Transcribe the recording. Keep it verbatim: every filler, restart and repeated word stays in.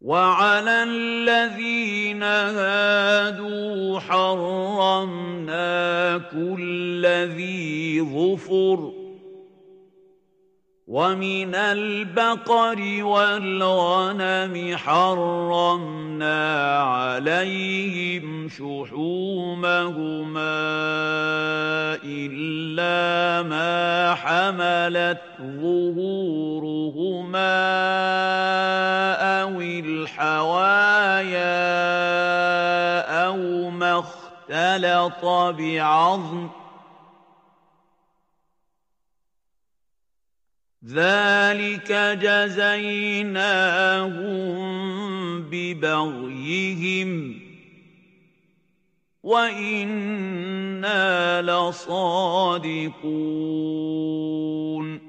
وعلى الذين هادوا حرمنا كل ذي ظفر ومن البقر والغنم حرمنا عليهم شحومهما إلا ما حملت ظهورهما أو الحوايا أو ما اختلط بعظم ذلك جزيناهم ببغيهم وإنا لصادقون